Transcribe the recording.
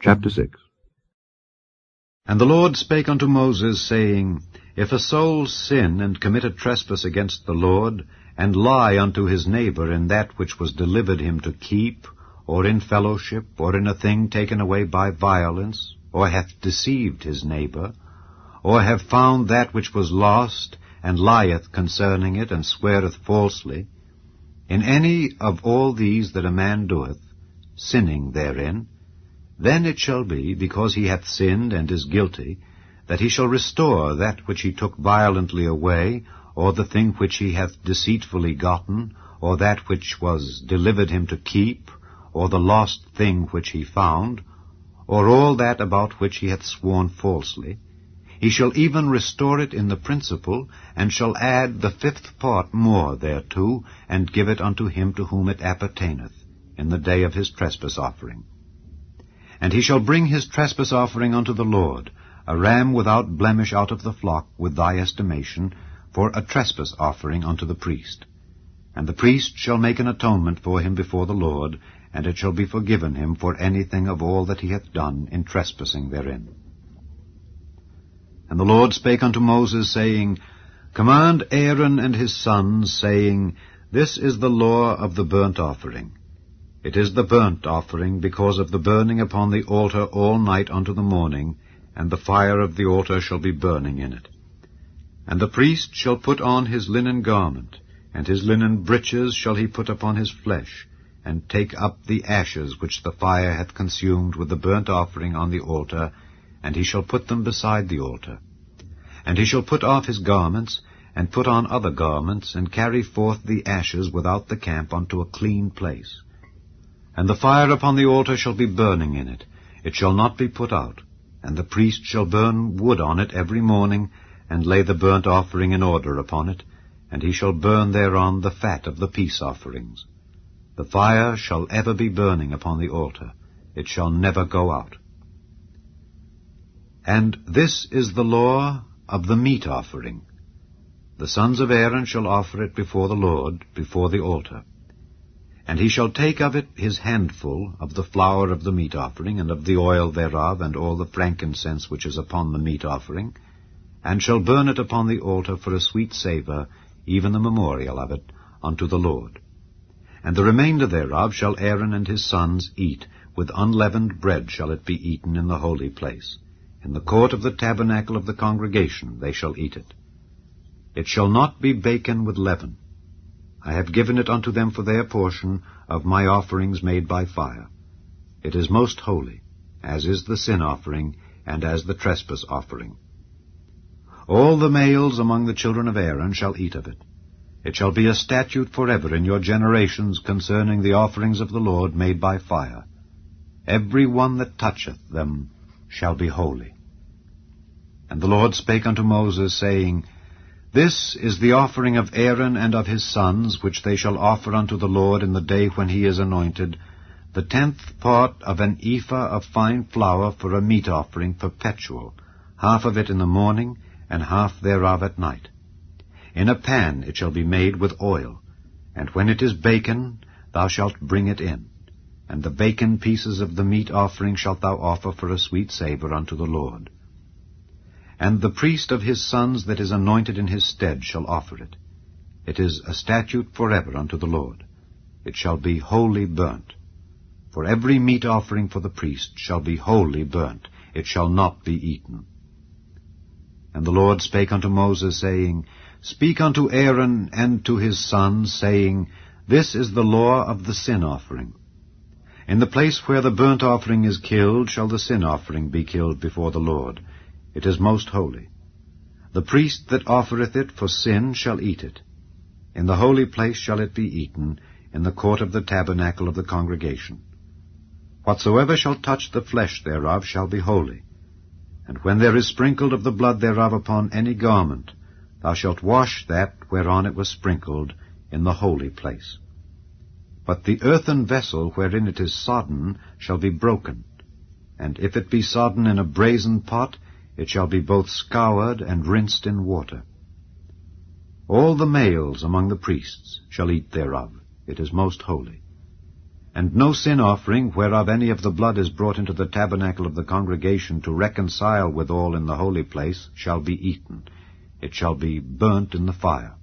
Chapter 6. And the Lord spake unto Moses, saying, If a soul sin and commit a trespass against the Lord, and lie unto his neighbor in that which was delivered him to keep, or in fellowship, or in a thing taken away by violence, or hath deceived his neighbor, or have found that which was lost, and lieth concerning it, and sweareth falsely, in any of all these that a man doeth, sinning therein, then it shall be, because he hath sinned and is guilty, that he shall restore that which he took violently away, or the thing which he hath deceitfully gotten, or that which was delivered him to keep, or the lost thing which he found, or all that about which he hath sworn falsely. He shall even restore it in the principal, and shall add the 5th part more thereto, and give it unto him to whom it appertaineth, in the day of his trespass offering. And he shall bring his trespass offering unto the Lord, a ram without blemish out of the flock, with thy estimation, for a trespass offering unto the priest. And the priest shall make an atonement for him before the Lord, and it shall be forgiven him for anything of all that he hath done in trespassing therein. And the Lord spake unto Moses, saying, Command Aaron and his sons, saying, This is the law of the burnt offering. It is the burnt offering because of the burning upon the altar all night unto the morning, and the fire of the altar shall be burning in it. And the priest shall put on his linen garment, and his linen breeches shall he put upon his flesh, and take up the ashes which the fire hath consumed with the burnt offering on the altar, and he shall put them beside the altar. And he shall put off his garments, and put on other garments, and carry forth the ashes without the camp unto a clean place. And the fire upon the altar shall be burning in it, it shall not be put out. And the priest shall burn wood on it every morning, and lay the burnt offering in order upon it, and he shall burn thereon the fat of the peace offerings. The fire shall ever be burning upon the altar, it shall never go out. And this is the law of the meat offering. The sons of Aaron shall offer it before the Lord, before the altar. And he shall take of it his handful of the flour of the meat offering, and of the oil thereof, and all the frankincense which is upon the meat offering, and shall burn it upon the altar for a sweet savour, even the memorial of it, unto the Lord. And the remainder thereof shall Aaron and his sons eat, with unleavened bread shall it be eaten in the holy place. In the court of the tabernacle of the congregation they shall eat it. It shall not be baken with leaven. I have given it unto them for their portion of my offerings made by fire. It is most holy, as is the sin offering, and as the trespass offering. All the males among the children of Aaron shall eat of it. It shall be a statute forever in your generations concerning the offerings of the Lord made by fire. Every one that toucheth them shall be holy. And the Lord spake unto Moses, saying, This is the offering of Aaron and of his sons, which they shall offer unto the Lord in the day when he is anointed, the 10th part of an ephah of fine flour for a meat offering perpetual, half of it in the morning, and half thereof at night. In a pan it shall be made with oil, and when it is baken, thou shalt bring it in. And the baken pieces of the meat offering shalt thou offer for a sweet savour unto the Lord. And the priest of his sons that is anointed in his stead shall offer it. It is a statute forever unto the Lord. It shall be wholly burnt. For every meat offering for the priest shall be wholly burnt. It shall not be eaten. And the Lord spake unto Moses, saying, Speak unto Aaron and to his sons, saying, This is the law of the sin offering. In the place where the burnt offering is killed shall the sin offering be killed before the Lord. It is most holy. The priest that offereth it for sin shall eat it. In the holy place shall it be eaten, in the court of the tabernacle of the congregation. Whatsoever shall touch the flesh thereof shall be holy. And when there is sprinkled of the blood thereof upon any garment, thou shalt wash that whereon it was sprinkled in the holy place. But the earthen vessel wherein it is sodden shall be broken, and if it be sodden in a brazen pot, it shall be both scoured and rinsed in water. All the males among the priests shall eat thereof. It is most holy. And no sin offering, whereof any of the blood is brought into the tabernacle of the congregation to reconcile withal in the holy place, shall be eaten. It shall be burnt in the fire.